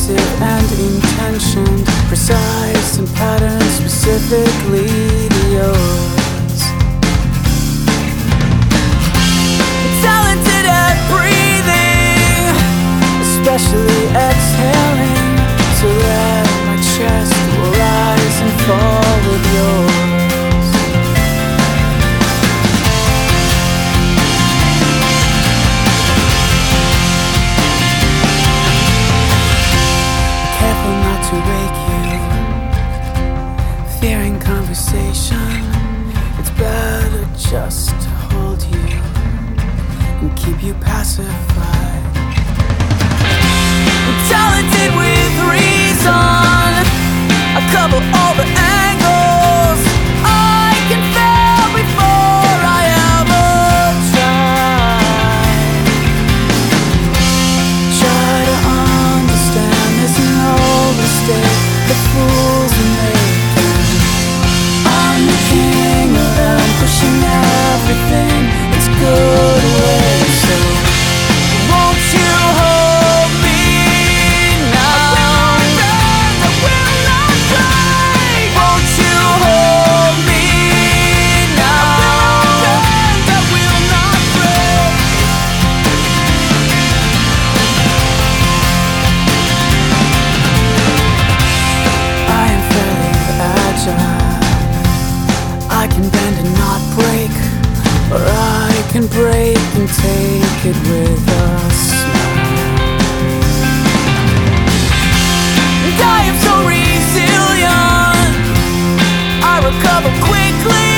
decisive and intentioned, precise and patterned specifically to yours. Talented at breathing, especially exhaling, to let my chest rise and fall with yours. To wake you, fearing conversation, it's better just to hold you and keep you pacified. I'm talented with reason, I cover all the angles. I can fail before I ever try to understand. There's no mistake the fools are making. I'm the king of them, pushing everything that's good away. So won't you hold me now? I will not break. Won't you hold me now? I will not break. I am fairly agile. I can bend and not break, or I can break and take it with a smile. And I am so resilient, I recover quickly.